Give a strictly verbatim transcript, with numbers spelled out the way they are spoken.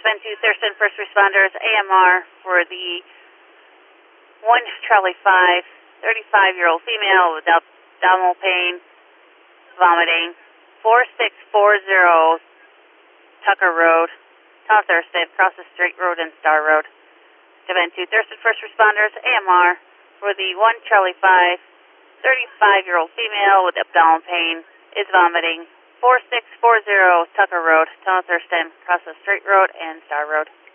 Bend two Thurston First Responders, A M R for the one Charlie five, thirty-five-year-old female with abdominal pain, vomiting, four six four zero Tucker Road, Tom Thurston, across the Straight Road and Star Road. Bend two Thurston First Responders, A M R for the one Charlie five, thirty-five-year-old female with abdominal pain, is vomiting, four six four zero Tucker Road, Tom Thurston, across the Straight Road and Star Road.